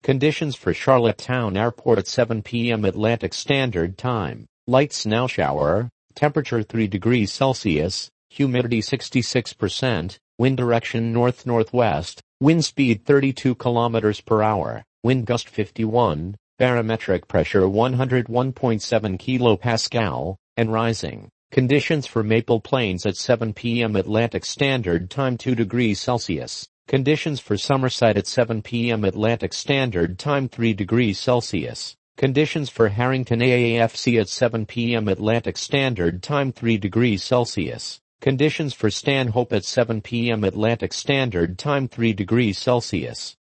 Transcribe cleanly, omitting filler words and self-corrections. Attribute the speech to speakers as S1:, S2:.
S1: Conditions for Charlottetown Airport at 7 p.m. Atlantic Standard Time. Light snow shower. Temperature 3 degrees Celsius. Humidity 66%. Wind direction north-northwest. Wind speed 32 kilometers per hour. Wind gust 51. Barometric pressure 101.7 kilopascal, and rising. Conditions for Maple Plains at 7 p.m. Atlantic Standard Time 2 degrees Celsius. Conditions for Summerside at 7 p.m. Atlantic Standard Time 3 degrees Celsius. Conditions for Harrington AAFC at 7 p.m. Atlantic Standard Time 3 degrees Celsius. Conditions for Stanhope at 7 p.m. Atlantic Standard Time 3 degrees Celsius.